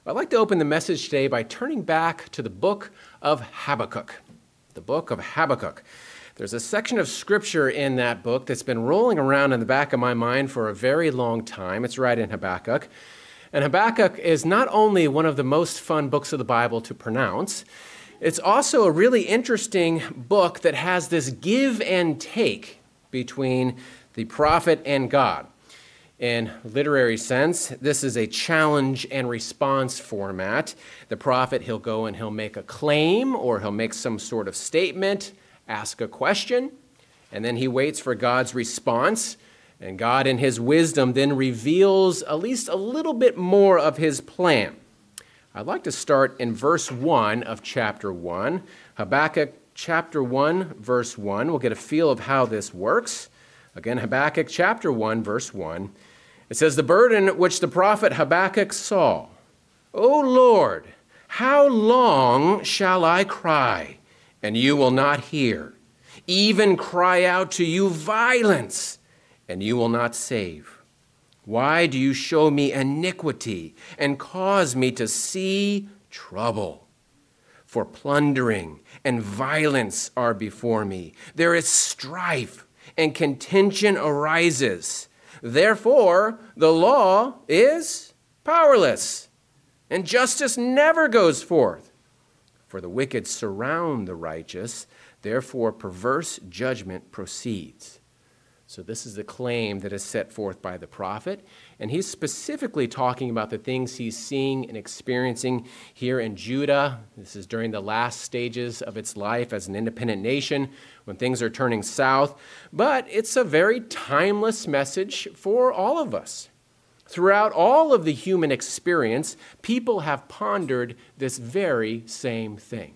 I'd like to open the message today by turning back to the book of Habakkuk. The book of Habakkuk. There's a section of scripture in that book that's been rolling around in the back of my mind for a very long time. It's right in Habakkuk. And Habakkuk is not only one of the most fun books of the Bible to pronounce, it's also a really interesting book that has this give and take between the prophet and God. In literary sense, this is a challenge and response format. The prophet, he'll go and he'll make a claim or he'll make some sort of statement, ask a question, and then he waits for God's response. And God in his wisdom then reveals at least a little bit more of his plan. I'd like to start in verse 1 of chapter 1. Habakkuk chapter 1, verse 1. We'll get a feel of how this works. Again, Habakkuk chapter 1, verse 1. It says, "The burden which the prophet Habakkuk saw. O Lord, how long shall I cry, and you will not hear? Even cry out to you violence, and you will not save. Why do you show me iniquity and cause me to see trouble? For plundering and violence are before me. There is strife and contention arises. Therefore, the law is powerless, and justice never goes forth. For the wicked surround the righteous, therefore perverse judgment proceeds." So this is the claim that is set forth by the prophet, and he's specifically talking about the things he's seeing and experiencing here in Judah. This is during the last stages of its life as an independent nation, when things are turning south. But it's a very timeless message for all of us. Throughout all of the human experience, people have pondered this very same thing.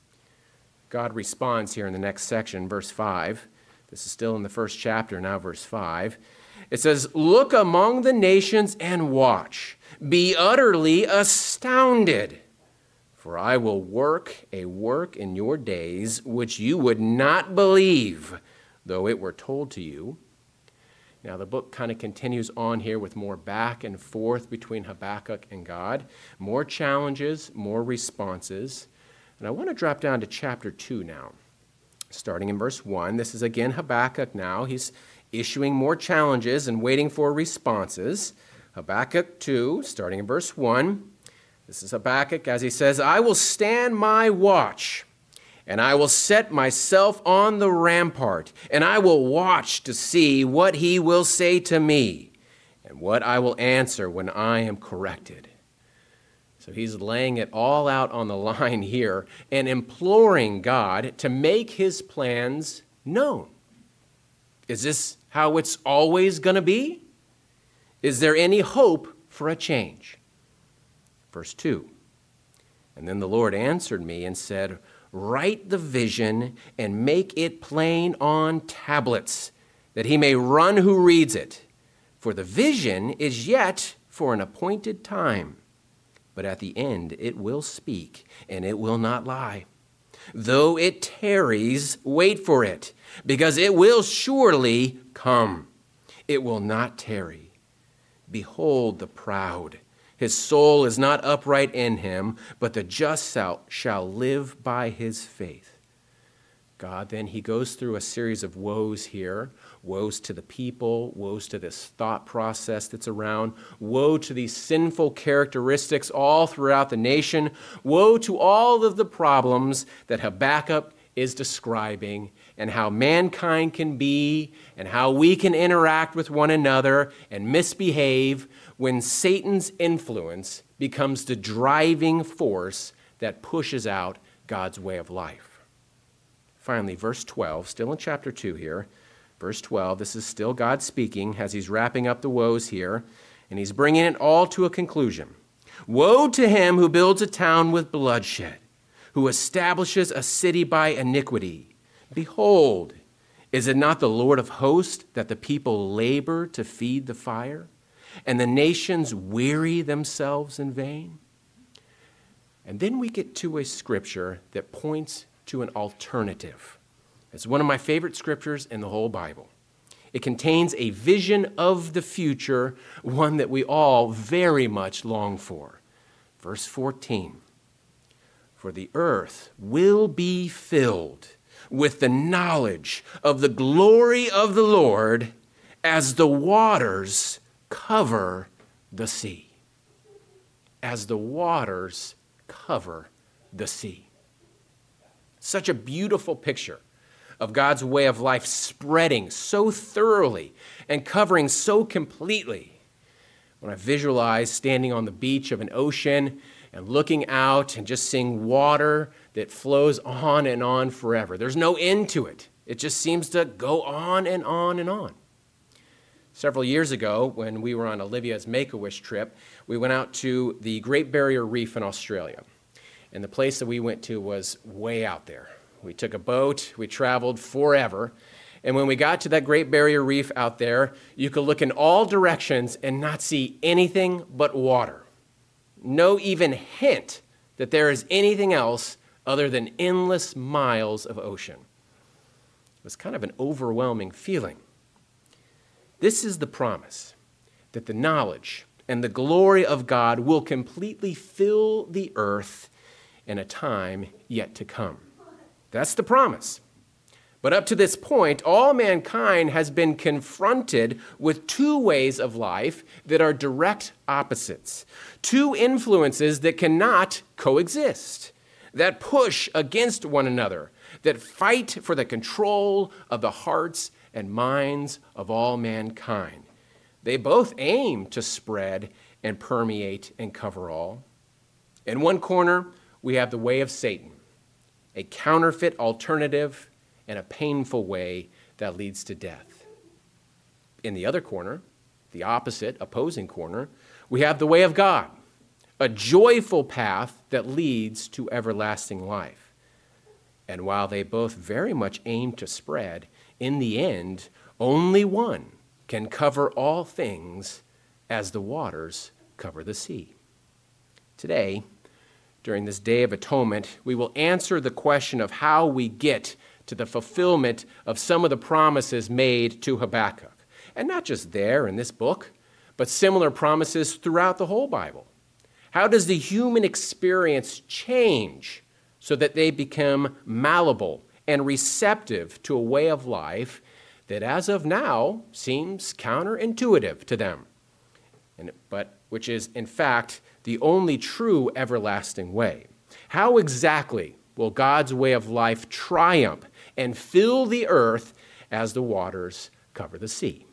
God responds here in the next section, verse 5. This is still in the first chapter, now verse 5. It says, "Look among the nations and watch. Be utterly astounded. For I will work a work in your days which you would not believe, though it were told to you." Now the book kind of continues on here with more back and forth between Habakkuk and God. More challenges, more responses. And I want to drop down to chapter 2 now. Starting in verse 1, this is again Habakkuk now. He's issuing more challenges and waiting for responses. Habakkuk 2, starting in verse 1. This is Habakkuk as he says, "I will stand my watch, and I will set myself on the rampart, and I will watch to see what he will say to me, and what I will answer when I am corrected." So he's laying it all out on the line here and imploring God to make his plans known. Is this how it's always going to be? Is there any hope for a change? Verse 2, "And then the Lord answered me and said, Write the vision and make it plain on tablets, that he may run who reads it. For the vision is yet for an appointed time. But at the end it will speak, and it will not lie. Though it tarries, wait for it, because it will surely come. It will not tarry. Behold the proud. His soul is not upright in him, but the just shall live by his faith." God, then, he goes through a series of woes here. Woes to the people, woes to this thought process that's around, woe to these sinful characteristics all throughout the nation, woe to all of the problems that Habakkuk is describing, and how mankind can be, and how we can interact with one another and misbehave when Satan's influence becomes the driving force that pushes out God's way of life. Finally, verse 12, still in chapter 2 here. Verse 12, this is still God speaking as he's wrapping up the woes here, and he's bringing it all to a conclusion. "Woe to him who builds a town with bloodshed, who establishes a city by iniquity. Behold, is it not the Lord of hosts that the people labor to feed the fire, and the nations weary themselves in vain?" And then we get to a scripture that points to an alternative. It's one of my favorite scriptures in the whole Bible. It contains a vision of the future, one that we all very much long for. Verse 14, for the earth will be filled with the knowledge of the glory of the Lord as the waters cover the sea. As the waters cover the sea. Such a beautiful picture of God's way of life spreading so thoroughly and covering so completely. When I visualize standing on the beach of an ocean and looking out and just seeing water that flows on and on forever. There's no end to it. It just seems to go on and on and on. Several years ago, when we were on Olivia's Make-A-Wish trip, we went out to the Great Barrier Reef in Australia. And the place that we went to was way out there. We took a boat, we traveled forever. And when we got to that Great Barrier Reef out there, you could look in all directions and not see anything but water. No even hint that there is anything else other than endless miles of ocean. It was kind of an overwhelming feeling. This is the promise, that the knowledge and the glory of God will completely fill the earth in a time yet to come. That's the promise. But up to this point, all mankind has been confronted with two ways of life that are direct opposites, two influences that cannot coexist, that push against one another, that fight for the control of the hearts and minds of all mankind. They both aim to spread and permeate and cover all. In one corner, we have the way of Satan, a counterfeit alternative and a painful way that leads to death. In the other corner, the opposite, opposing corner, we have the way of God, a joyful path that leads to everlasting life. And while they both very much aim to spread, in the end, only one can cover all things as the waters cover the sea. Today, during this Day of Atonement, we will answer the question of how we get to the fulfillment of some of the promises made to Habakkuk. And not just there in this book, but similar promises throughout the whole Bible. How does the human experience change so that they become malleable and receptive to a way of life that as of now seems counterintuitive to them, but which is in fact the only true everlasting way? How exactly will God's way of life triumph and fill the earth as the waters cover the sea?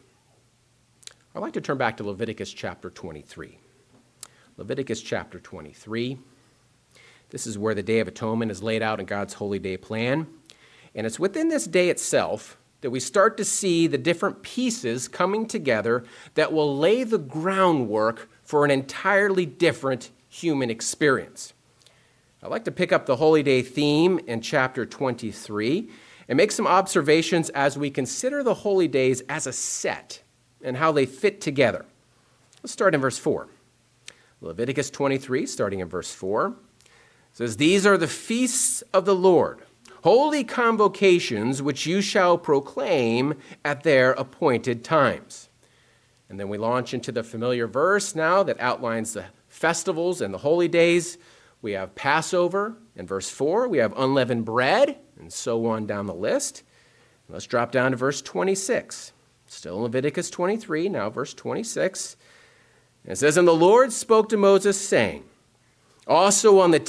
I'd like to turn back to Leviticus chapter 23. Leviticus chapter 23. This is where the Day of Atonement is laid out in God's holy day plan. And it's within this day itself that we start to see the different pieces coming together that will lay the groundwork for an entirely different human experience. I'd like to pick up the holy day theme in chapter 23 and make some observations as we consider the holy days as a set and how they fit together. Let's start in verse 4. Leviticus 23, starting in verse 4, says, "These are the feasts of the Lord, holy convocations which you shall proclaim at their appointed times." And then we launch into the familiar verse now that outlines the festivals and the holy days. We have Passover in verse 4. We have unleavened bread, and so on down the list. Let's drop down to verse 26. Still in Leviticus 23, now verse 26. And it says, "And the Lord spoke to Moses, saying, Also on the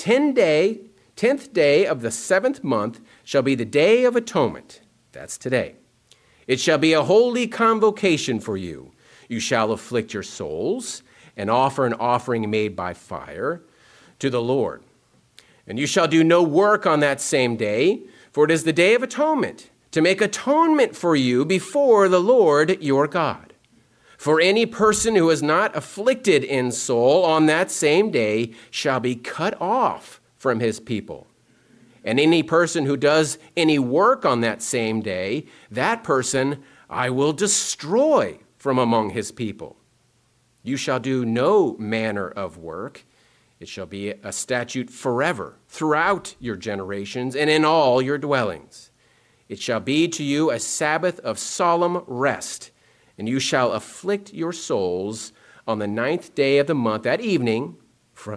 10th day of the 7th month shall be the Day of Atonement." That's today. "It shall be a holy convocation for you. You shall afflict your souls and offer an offering made by fire to the Lord. And you shall do no work on that same day, for it is the Day of Atonement, to make atonement for you before the Lord your God. For any person who is not afflicted in soul on that same day shall be cut off from his people. And any person who does any work on that same day, that person I will destroy from among his people. You shall do no manner of work. It shall be a statute forever throughout your generations and in all your dwellings. It shall be to you a Sabbath of solemn rest, and you shall afflict your souls on the 9th day of the month at evening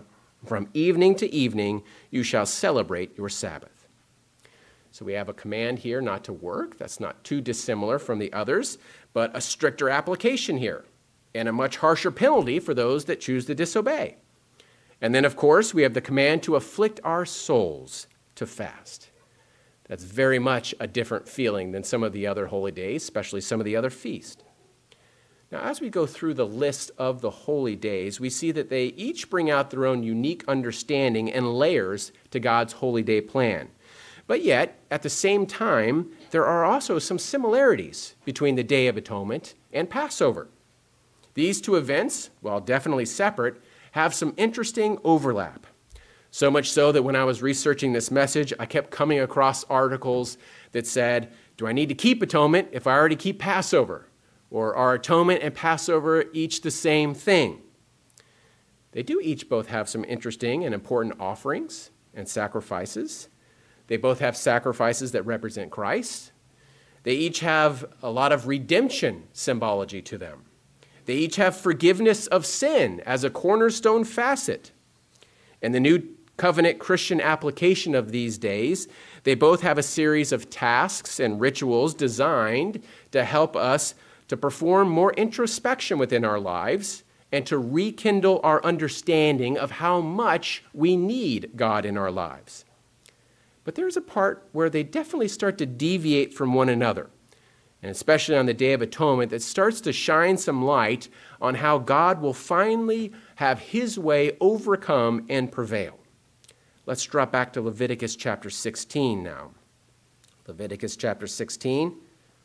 From evening to evening you shall celebrate your Sabbath. So we have a command here not to work. That's not too dissimilar from the others, but a stricter application here and a much harsher penalty for those that choose to disobey. And then, of course, we have the command to afflict our souls to fast. That's very much a different feeling than some of the other holy days, especially some of the other feasts. Now, as we go through the list of the holy days, we see that they each bring out their own unique understanding and layers to God's holy day plan. But yet, at the same time, there are also some similarities between the Day of Atonement and Passover. These two events, while definitely separate, have some interesting overlap. So much so that when I was researching this message, I kept coming across articles that said, do I need to keep atonement if I already keep Passover? Or are atonement and Passover each the same thing? They do each both have some interesting and important offerings and sacrifices. They both have sacrifices that represent Christ. They each have a lot of redemption symbology to them. They each have forgiveness of sin as a cornerstone facet. In the New Covenant Christian application of these days, they both have a series of tasks and rituals designed to help us to perform more introspection within our lives and to rekindle our understanding of how much we need God in our lives. But there's a part where they definitely start to deviate from one another, and especially on the Day of Atonement, that starts to shine some light on how God will finally have his way overcome and prevail. Let's drop back to Leviticus chapter 16 now. Leviticus chapter 16.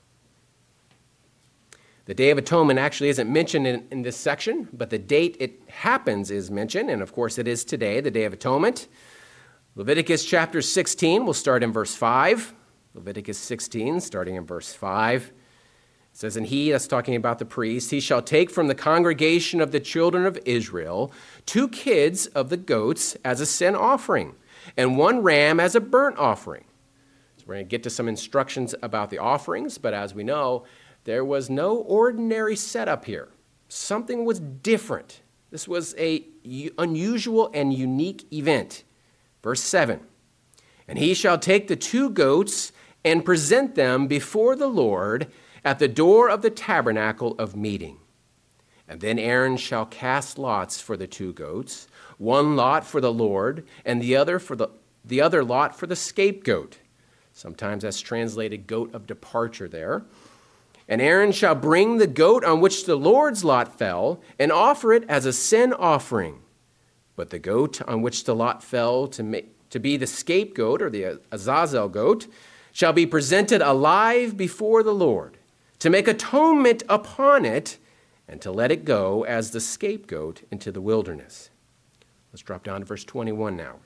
The Day of Atonement actually isn't mentioned in this section, but the date it happens is mentioned, and of course it is today, the Day of Atonement. Leviticus chapter 16, we'll start in verse 5. Leviticus 16, starting in verse 5. It says, and he, that's talking about the priest, he shall take from the congregation of the children of Israel 2 kids of the goats as a sin offering, and 1 ram as a burnt offering. So we're going to get to some instructions about the offerings, but as we know, there was no ordinary setup here. Something was different. This was an unusual and unique event. Verse 7, and he shall take the 2 goats and present them before the Lord at the door of the tabernacle of meeting. And then Aaron shall cast lots for the 2 goats, 1 lot for the Lord, and the other lot for the scapegoat. Sometimes that's translated goat of departure there. And Aaron shall bring the goat on which the Lord's lot fell and offer it as a sin offering. But the goat on which the lot fell to be the scapegoat or the Azazel goat shall be presented alive before the Lord to make atonement upon it and to let it go as the scapegoat into the wilderness. Let's drop down to verse 21 now.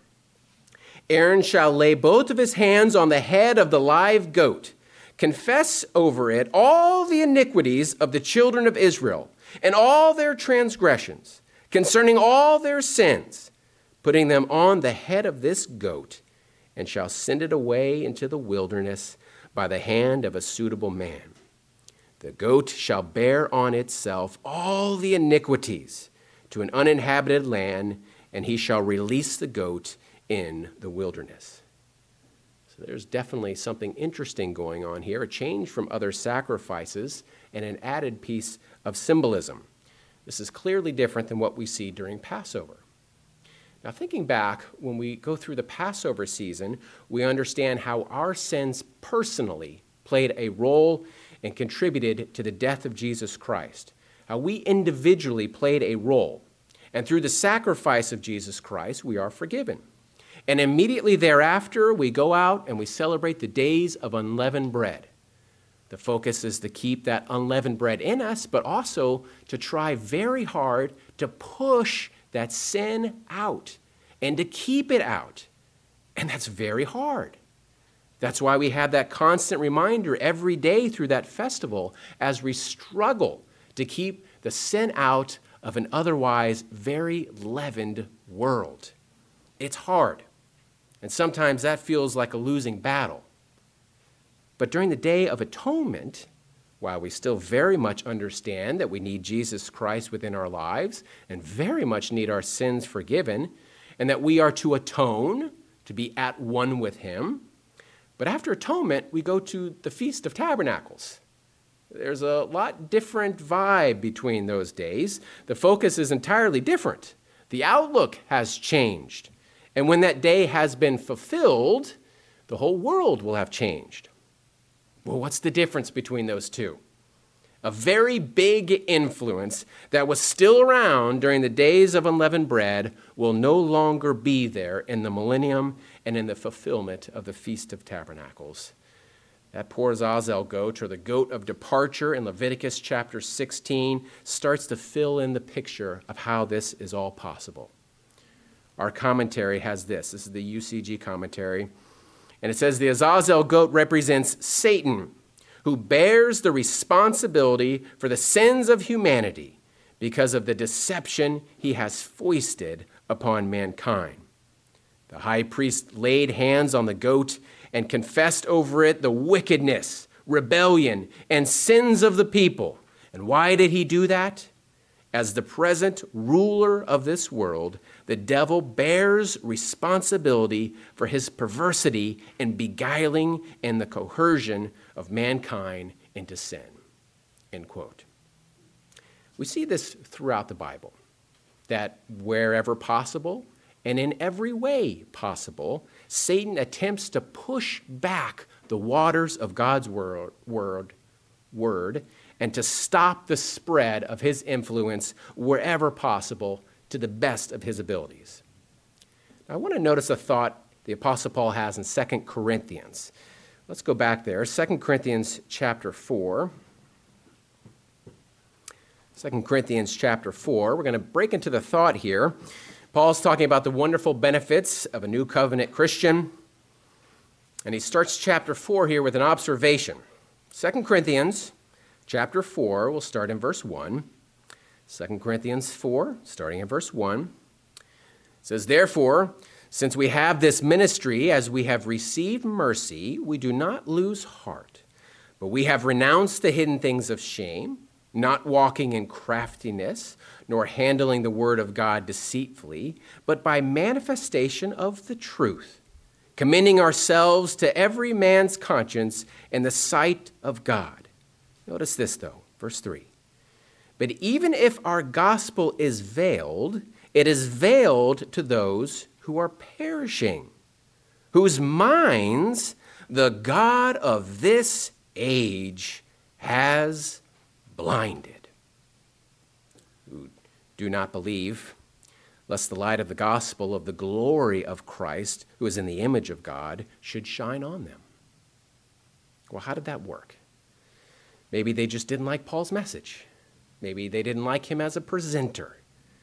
Aaron shall lay both of his hands on the head of the live goat, confess over it all the iniquities of the children of Israel and all their transgressions, concerning all their sins, putting them on the head of this goat, and shall send it away into the wilderness by the hand of a suitable man. The goat shall bear on itself all the iniquities to an uninhabited land, and he shall release the goat in the wilderness. So there's definitely something interesting going on here, a change from other sacrifices and an added piece of symbolism. This is clearly different than what we see during Passover. Now, thinking back, when we go through the Passover season, we understand how our sins personally played a role and contributed to the death of Jesus Christ, how we individually played a role. And through the sacrifice of Jesus Christ, we are forgiven. And immediately thereafter, we go out and we celebrate the days of unleavened bread. The focus is to keep that unleavened bread in us, but also to try very hard to push that sin out and to keep it out. And that's very hard. That's why we have that constant reminder every day through that festival as we struggle to keep the sin out of an otherwise very leavened world. It's hard. And sometimes that feels like a losing battle. But during the Day of Atonement, while we still very much understand that we need Jesus Christ within our lives and very much need our sins forgiven, and that we are to atone, to be at one with him. But after atonement, we go to the Feast of Tabernacles. There's a lot different vibe between those days. The focus is entirely different. The outlook has changed. And when that day has been fulfilled, the whole world will have changed. Well, what's the difference between those two? A very big influence that was still around during the days of unleavened bread will no longer be there in the millennium and in the fulfillment of the Feast of Tabernacles. That poor Azazel goat, or the goat of departure in Leviticus chapter 16, starts to fill in the picture of how this is all possible. Our commentary has this. This is the UCG commentary. And it says, the Azazel goat represents Satan, who bears the responsibility for the sins of humanity because of the deception he has foisted upon mankind. The high priest laid hands on the goat and confessed over it the wickedness, rebellion, and sins of the people. And why did he do that? As the present ruler of this world, the devil bears responsibility for his perversity in beguiling and the coercion of mankind into sin. End quote. We see this throughout the Bible, that wherever possible and in every way possible, Satan attempts to push back the waters of God's word and to stop the spread of his influence wherever possible to the best of his abilities. Now, I want to notice a thought the Apostle Paul has in 2 Corinthians. Let's go back there. 2 Corinthians chapter 4. 2 Corinthians chapter 4. We're going to break into the thought here. Paul's talking about the wonderful benefits of a new covenant Christian. And he starts chapter 4 here with an observation. 2 Corinthians chapter 4, we'll start in verse 1. 2 Corinthians 4, starting in verse 1. It says, therefore, since we have this ministry, as we have received mercy, we do not lose heart. But we have renounced the hidden things of shame, not walking in craftiness, nor handling the word of God deceitfully, but by manifestation of the truth, commending ourselves to every man's conscience in the sight of God. Notice this, though, verse 3. But even if our gospel is veiled, it is veiled to those who are perishing, whose minds the God of this age has blinded, who do not believe, lest the light of the gospel of the glory of Christ, who is in the image of God, should shine on them. Well, how did that work? Maybe they just didn't like Paul's message. Maybe they didn't like him as a presenter.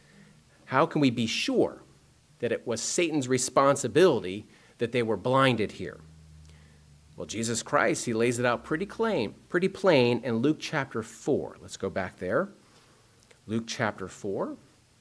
How can we be sure that it was Satan's responsibility that they were blinded here? Well, Jesus Christ, he lays it out pretty plain in Luke chapter 4. Let's go back there. Luke chapter 4.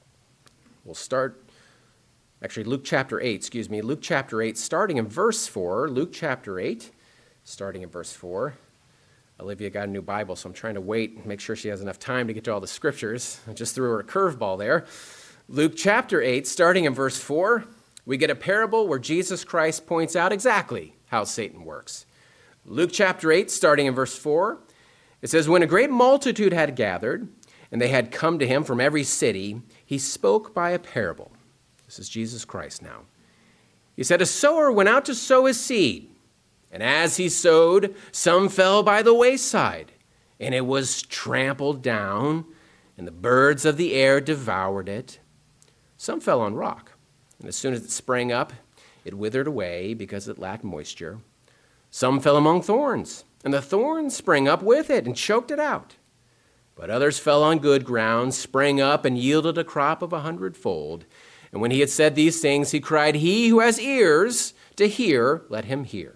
We'll start, actually Luke chapter 8, Luke chapter 8, starting in verse 4. Luke chapter 8, starting in verse 4. Olivia got a new Bible, so I'm trying to wait and make sure she has enough time to get to all the scriptures. I just threw her a curveball there. Luke chapter 8, starting in verse 4, we get a parable where Jesus Christ points out exactly how Satan works. Luke chapter 8, starting in verse 4, it says, when a great multitude had gathered, and they had come to him from every city, he spoke by a parable. This is Jesus Christ now. He said, a sower went out to sow his seed. And as he sowed, some fell by the wayside, and it was trampled down, and the birds of the air devoured it. Some fell on rock, and as soon as it sprang up, it withered away because it lacked moisture. Some fell among thorns, and the thorns sprang up with it and choked it out. But others fell on good ground, sprang up, and yielded a crop of 100-fold. And when he had said these things, he cried, he who has ears to hear, let him hear.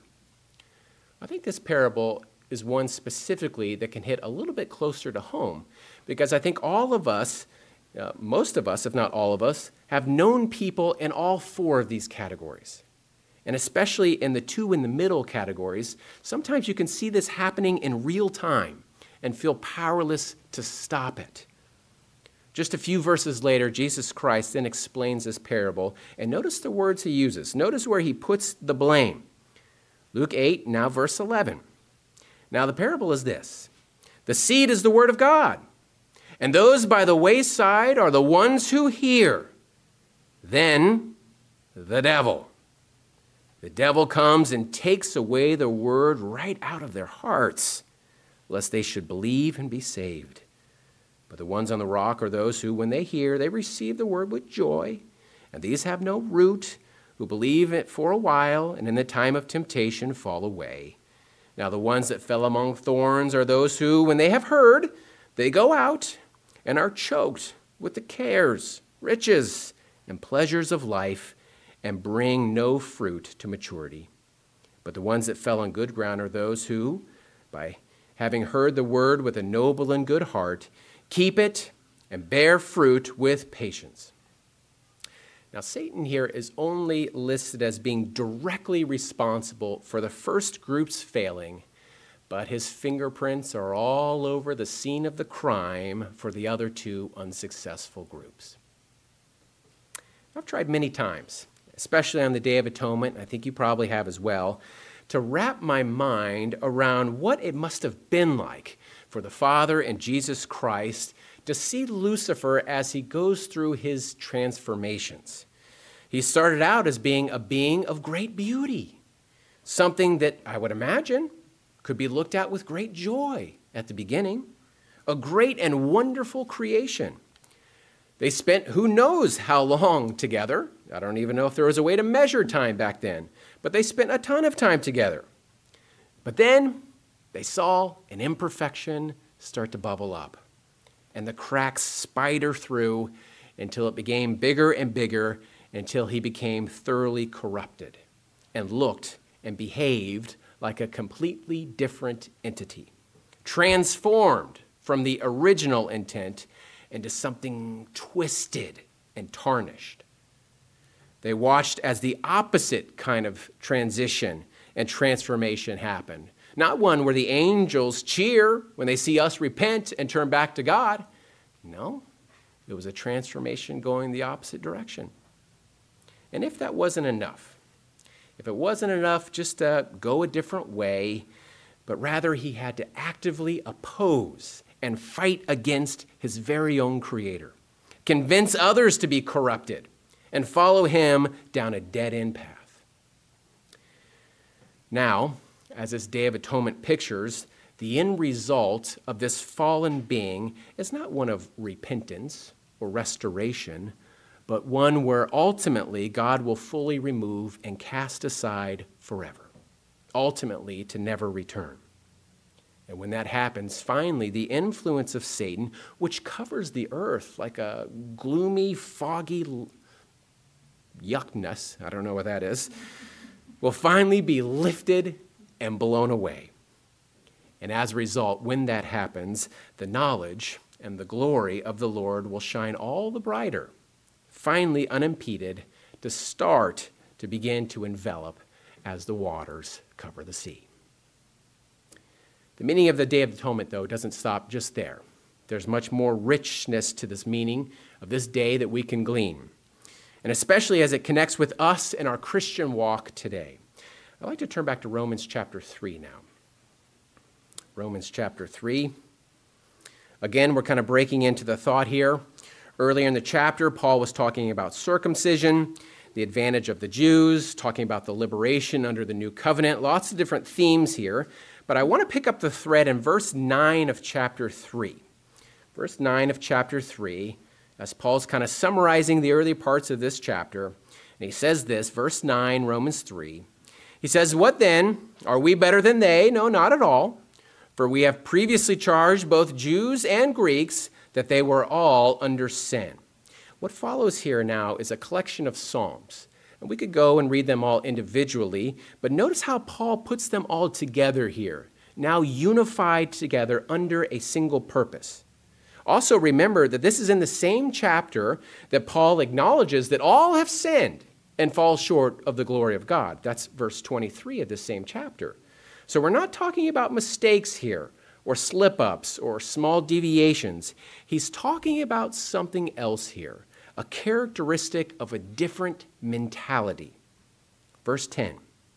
I think this parable is one specifically that can hit a little bit closer to home, because I think all of us, most of us, if not all of us, have known people in all four of these categories. And especially in the two in the middle categories, sometimes you can see this happening in real time and feel powerless to stop it. Just a few verses later, Jesus Christ then explains this parable, and notice the words he uses. Notice where he puts the blame. Luke 8, now verse 11. Now the parable is this. The seed is the word of God, and those by the wayside are the ones who hear. Then the devil. The devil comes and takes away the word right out of their hearts, lest they should believe and be saved. But the ones on the rock are those who, when they hear, they receive the word with joy, and these have no root, who believe it for a while, and in the time of temptation fall away. Now the ones that fell among thorns are those who, when they have heard, they go out and are choked with the cares, riches, and pleasures of life, and bring no fruit to maturity. But the ones that fell on good ground are those who, by having heard the word with a noble and good heart, keep it and bear fruit with patience. Now, Satan here is only listed as being directly responsible for the first group's failing, but his fingerprints are all over the scene of the crime for the other two unsuccessful groups. I've tried many times, especially on the Day of Atonement, I think you probably have as well, to wrap my mind around what it must have been like for the Father and Jesus Christ to see Lucifer as he goes through his transformations. He started out as being a being of great beauty, something that I would imagine could be looked at with great joy at the beginning, a great and wonderful creation. They spent who knows how long together. I don't even know if there was a way to measure time back then, but they spent a ton of time together. But then they saw an imperfection start to bubble up, and the cracks spider through until it became bigger and bigger, until he became thoroughly corrupted and looked and behaved like a completely different entity, transformed from the original intent into something twisted and tarnished. They watched as the opposite kind of transition and transformation happened. Not one where the angels cheer when they see us repent and turn back to God. No, it was a transformation going the opposite direction. And if that wasn't enough, if it wasn't enough just to go a different way, but rather he had to actively oppose and fight against his very own Creator, convince others to be corrupted, and follow him down a dead-end path. Now, as this Day of Atonement pictures, the end result of this fallen being is not one of repentance or restoration, but one where ultimately God will fully remove and cast aside forever, ultimately to never return. And when that happens, finally, the influence of Satan, which covers the earth like a gloomy, foggy yuckness, I don't know what that is, will finally be lifted and blown away. And as a result, when that happens, the knowledge and the glory of the Lord will shine all the brighter, finally unimpeded, to begin to envelop as the waters cover the sea. The meaning of the Day of Atonement, though, doesn't stop just there. There's much more richness to this meaning of this day that we can glean, and especially as it connects with us in our Christian walk today. I'd like to turn back to Romans chapter 3 now. Romans chapter 3. Again, we're kind of breaking into the thought here. Earlier in the chapter, Paul was talking about circumcision, the advantage of the Jews, talking about the liberation under the new covenant, lots of different themes here. But I want to pick up the thread in verse 9 of chapter 3. Verse 9 of chapter 3, as Paul's kind of summarizing the early parts of this chapter. And he says this, verse 9, Romans 3. He says, "What then? Are we better than they? No, not at all. For we have previously charged both Jews and Greeks that they were all under sin." What follows here now is a collection of psalms. And we could go and read them all individually, but notice how Paul puts them all together here, now unified together under a single purpose. Also remember that this is in the same chapter that Paul acknowledges that all have sinned and fall short of the glory of God. That's verse 23 of this same chapter. So we're not talking about mistakes here. or slip-ups or small deviations. He's talking about something else here, a characteristic of a different mentality. Verse 10,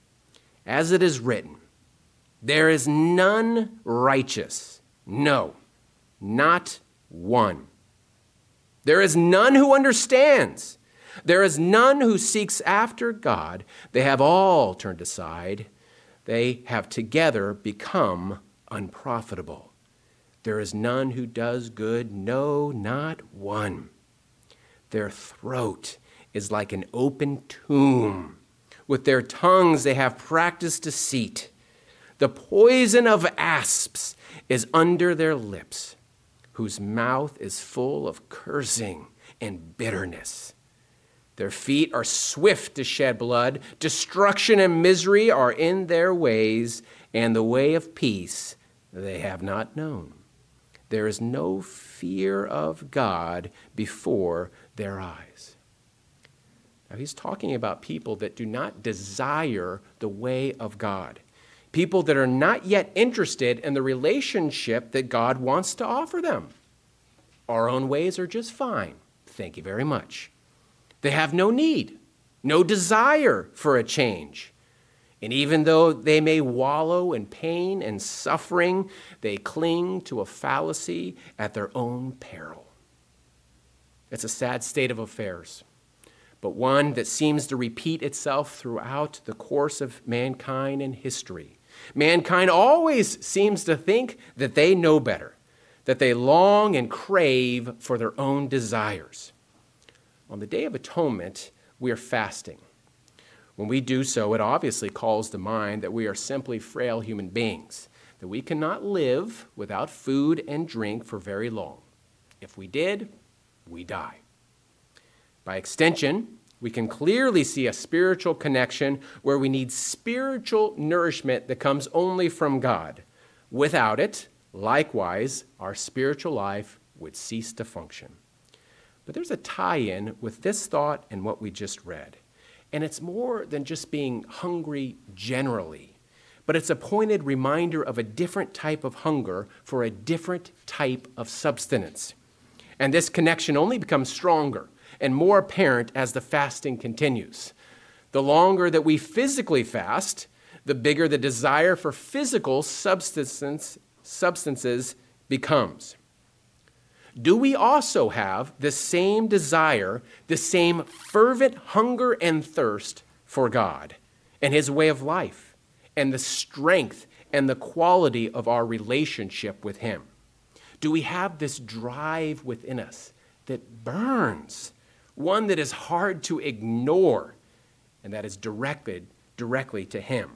as it is written, there is none righteous, no, not one. There is none who understands. There is none who seeks after God. They have all turned aside. They have together become unprofitable. There is none who does good, no, not one. Their throat is like an open tomb. With their tongues they have practiced deceit. The poison of asps is under their lips, whose mouth is full of cursing and bitterness. Their feet are swift to shed blood. Destruction and misery are in their ways, and the way of peace they have not known. There is no fear of God before their eyes. Now, he's talking about people that do not desire the way of God, people that are not yet interested in the relationship that God wants to offer them. Our own ways are just fine. Thank you very much. They have no need, no desire for a change. And even though they may wallow in pain and suffering, they cling to a fallacy at their own peril. It's a sad state of affairs, but one that seems to repeat itself throughout the course of mankind and history. Mankind always seems to think that they know better, that they long and crave for their own desires. On the Day of Atonement, we are fasting. When we do so, it obviously calls to mind that we are simply frail human beings, that we cannot live without food and drink for very long. If we did, we die. By extension, we can clearly see a spiritual connection where we need spiritual nourishment that comes only from God. Without it, likewise, our spiritual life would cease to function. But there's a tie-in with this thought and what we just read. And it's more than just being hungry generally, but it's a pointed reminder of a different type of hunger for a different type of substance. And this connection only becomes stronger and more apparent as the fasting continues. The longer that we physically fast, the bigger the desire for physical substances becomes. Do we also have the same desire, the same fervent hunger and thirst for God and his way of life and the strength and the quality of our relationship with him? Do we have this drive within us that burns, one that is hard to ignore and that is directed directly to him?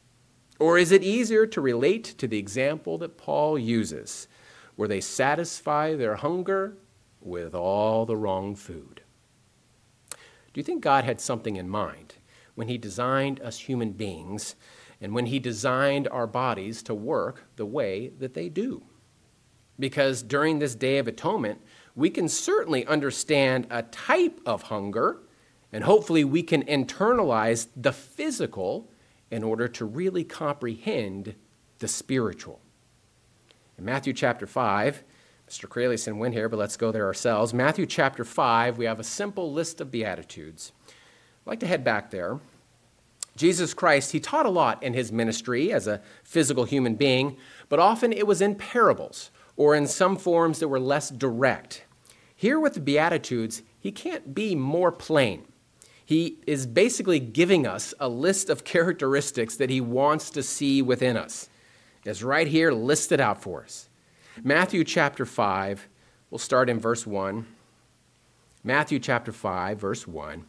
Or is it easier to relate to the example that Paul uses, where they satisfy their hunger with all the wrong food? Do you think God had something in mind when he designed us human beings and when he designed our bodies to work the way that they do? Because during this Day of Atonement, we can certainly understand a type of hunger, and hopefully we can internalize the physical in order to really comprehend the spiritual. In Matthew chapter 5, Mr. Craleyson went here, but let's go there ourselves. Matthew chapter 5, we have a simple list of Beatitudes. I'd like to head back there. Jesus Christ, he taught a lot in his ministry as a physical human being, but often it was in parables or in some forms that were less direct. Here with the Beatitudes, he can't be more plain. He is basically giving us a list of characteristics that he wants to see within us. It's right here listed out for us. Matthew chapter 5, we'll start in verse 1. Matthew chapter 5, verse 1.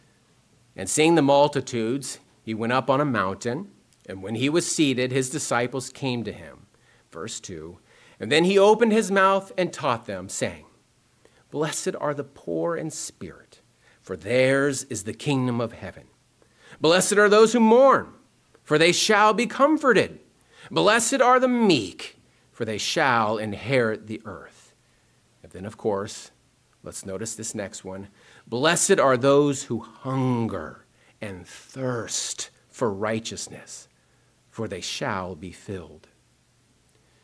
And seeing the multitudes, he went up on a mountain, and when he was seated, his disciples came to him. Verse 2. And then he opened his mouth and taught them, saying, Blessed are the poor in spirit, for theirs is the kingdom of heaven. Blessed are those who mourn, for they shall be comforted. Blessed are the meek, for they shall inherit the earth. And then, of course, let's notice this next one. Blessed are those who hunger and thirst for righteousness, for they shall be filled.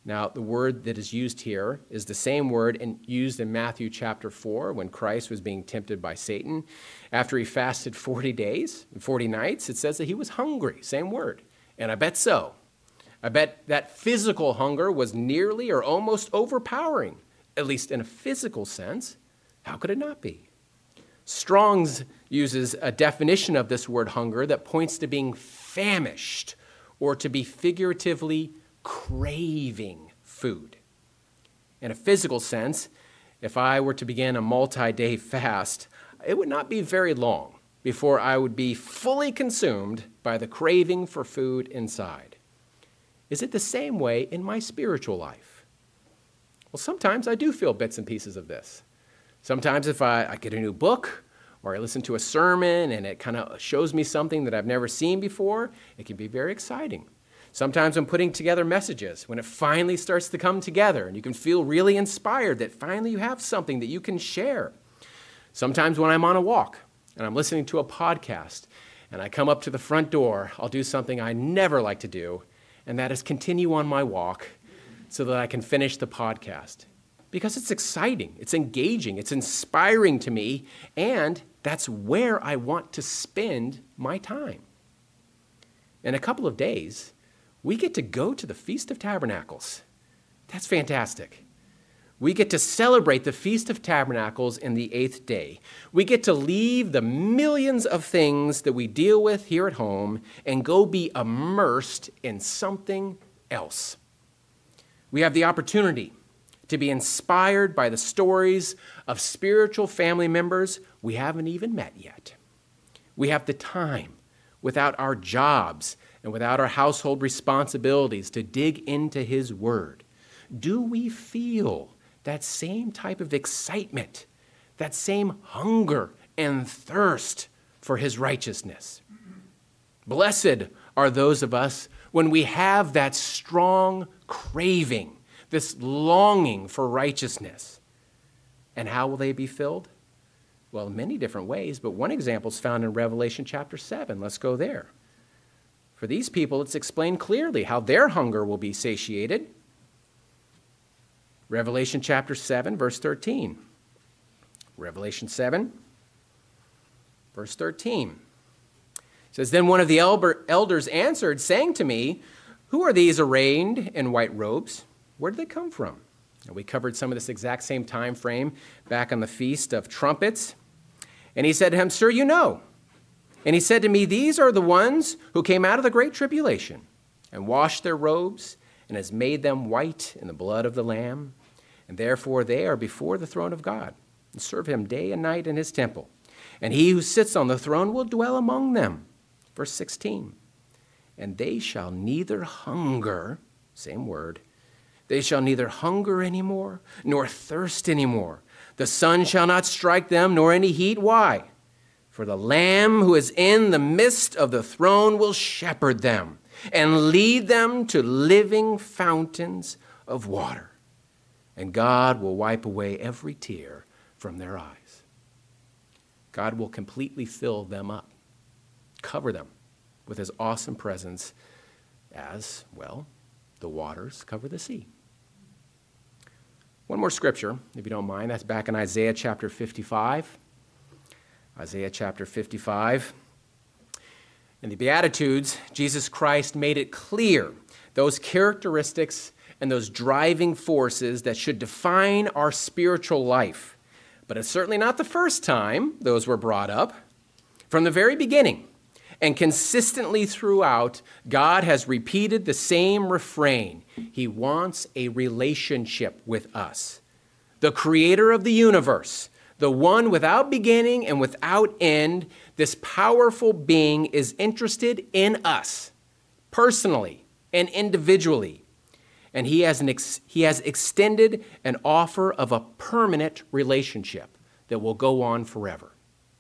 Now, the word that is used here is the same word used in Matthew chapter 4 when Christ was being tempted by Satan. After he fasted 40 days and 40 nights, it says that he was hungry, same word. And I bet so. I bet that physical hunger was nearly or almost overpowering, at least in a physical sense. How could it not be? Strong's uses a definition of this word hunger that points to being famished or to be figuratively craving food. In a physical sense, if I were to begin a multi-day fast, it would not be very long before I would be fully consumed by the craving for food inside. Is it the same way in my spiritual life? Well, sometimes I do feel bits and pieces of this. Sometimes if I get a new book or I listen to a sermon and it kind of shows me something that I've never seen before, it can be very exciting. Sometimes I'm putting together messages when it finally starts to come together and you can feel really inspired that finally you have something that you can share. Sometimes when I'm on a walk and I'm listening to a podcast and I come up to the front door, I'll do something I never like to do, and that is continue on my walk so that I can finish the podcast. Because it's exciting, it's engaging, it's inspiring to me, and that's where I want to spend my time. In a couple of days, we get to go to the Feast of Tabernacles. That's fantastic. We get to celebrate the Feast of Tabernacles in the 8th day. We get to leave the millions of things that we deal with here at home and go be immersed in something else. We have the opportunity to be inspired by the stories of spiritual family members we haven't even met yet. We have the time, without our jobs and without our household responsibilities, to dig into His Word. Do we feel that same type of excitement, that same hunger and thirst for His righteousness? Blessed are those of us when we have that strong craving, this longing for righteousness. And how will they be filled? Well, in many different ways, but one example is found in Revelation chapter 7. Let's go there. For these people, it's explained clearly how their hunger will be satiated. Revelation chapter 7, verse 13. Revelation 7, verse 13. It says, Then one of the elders answered, saying to me, Who are these arrayed in white robes? Where did they come from? And we covered some of this exact same time frame back on the Feast of Trumpets. And he said to him, Sir, you know. And he said to me, These are the ones who came out of the great tribulation and washed their robes and has made them white in the blood of the Lamb. And therefore they are before the throne of God and serve Him day and night in His temple. And He who sits on the throne will dwell among them. Verse 16. And they shall neither hunger, same word, they shall neither hunger anymore, nor thirst anymore. The sun shall not strike them, nor any heat. Why? For the Lamb who is in the midst of the throne will shepherd them and lead them to living fountains of water. And God will wipe away every tear from their eyes. God will completely fill them up, cover them with His awesome presence as, well, the waters cover the sea. One more scripture, if you don't mind. That's back in Isaiah chapter 55. Isaiah chapter 55. In the Beatitudes, Jesus Christ made it clear those characteristics and those driving forces that should define our spiritual life. But it's certainly not the first time those were brought up. From the very beginning and consistently throughout, God has repeated the same refrain. He wants a relationship with us. The creator of the universe, the one without beginning and without end, this powerful being is interested in us personally and individually. And he has extended an offer of a permanent relationship that will go on forever.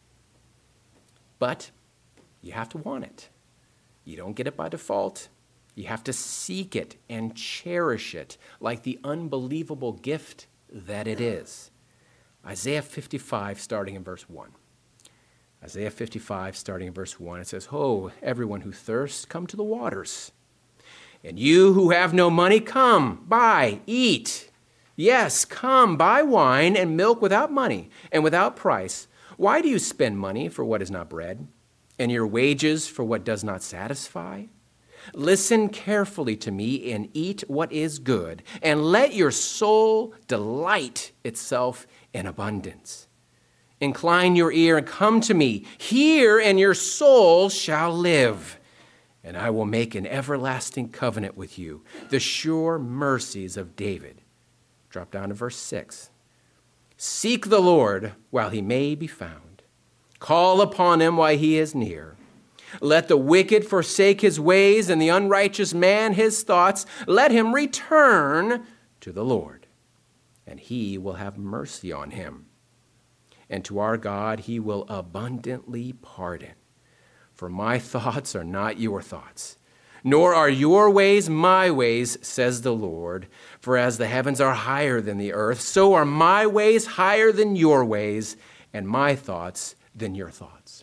But you have to want it. You don't get it by default. You have to seek it and cherish it like the unbelievable gift that it is. Isaiah 55, starting in verse 1. Isaiah 55, starting in verse 1, it says, Ho, everyone who thirsts, come to the waters. And you who have no money, come, buy, eat. Yes, come, buy wine and milk without money and without price. Why do you spend money for what is not bread, and your wages for what does not satisfy? Listen carefully to me and eat what is good, and let your soul delight itself in abundance. Incline your ear and come to me. Hear, and your soul shall live. And I will make an everlasting covenant with you, the sure mercies of David. Drop down to verse 6. Seek the Lord while he may be found. Call upon him while he is near. Let the wicked forsake his ways and the unrighteous man his thoughts. Let him return to the Lord, and he will have mercy on him. And to our God he will abundantly pardon. For my thoughts are not your thoughts, nor are your ways my ways, says the Lord. For as the heavens are higher than the earth, so are my ways higher than your ways, and my thoughts than your thoughts.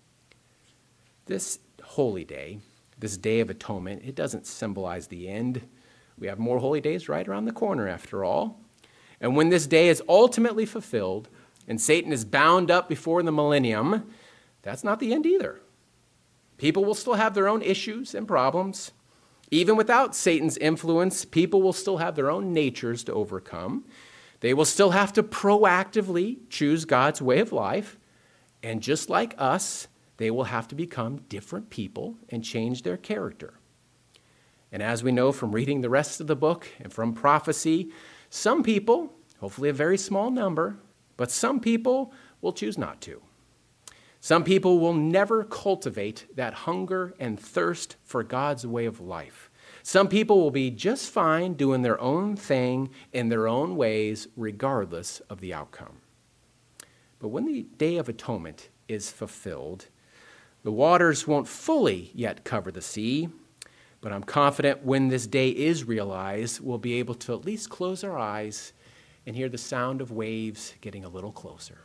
This holy day, this Day of Atonement, it doesn't symbolize the end. We have more holy days right around the corner, after all. And when this day is ultimately fulfilled and Satan is bound up before the millennium, that's not the end either. People will still have their own issues and problems. Even without Satan's influence, people will still have their own natures to overcome. They will still have to proactively choose God's way of life. And just like us, they will have to become different people and change their character. And as we know from reading the rest of the book and from prophecy, some people, hopefully a very small number, but some people will choose not to. Some people will never cultivate that hunger and thirst for God's way of life. Some people will be just fine doing their own thing in their own ways, regardless of the outcome. But when the Day of Atonement is fulfilled, the waters won't fully yet cover the sea, but I'm confident when this day is realized, we'll be able to at least close our eyes and hear the sound of waves getting a little closer.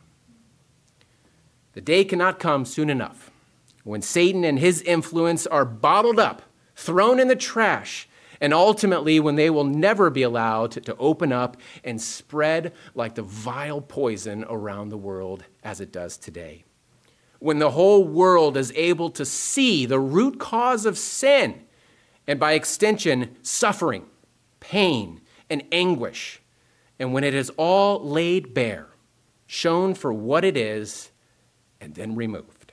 The day cannot come soon enough when Satan and his influence are bottled up, thrown in the trash, and ultimately when they will never be allowed to open up and spread like the vile poison around the world as it does today. When the whole world is able to see the root cause of sin, and by extension, suffering, pain, and anguish, and when it is all laid bare, shown for what it is, and then removed.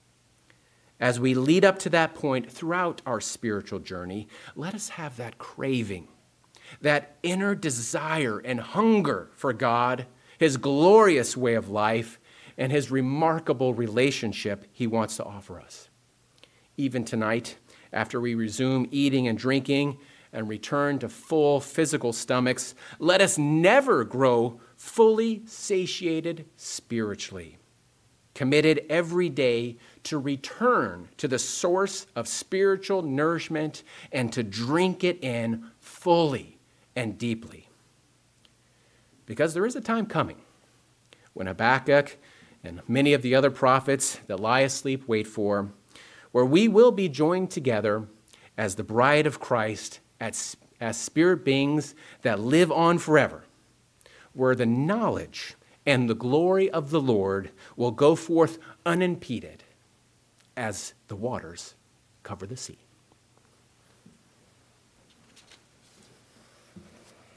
As we lead up to that point throughout our spiritual journey, let us have that craving, that inner desire and hunger for God, his glorious way of life, and his remarkable relationship he wants to offer us. Even tonight, after we resume eating and drinking and return to full physical stomachs, let us never grow fully satiated spiritually, committed every day to return to the source of spiritual nourishment and to drink it in fully and deeply. Because there is a time coming when Habakkuk and many of the other prophets that lie asleep wait for, where we will be joined together as the bride of Christ, as spirit beings that live on forever, where the knowledge and the glory of the Lord will go forth unimpeded as the waters cover the sea.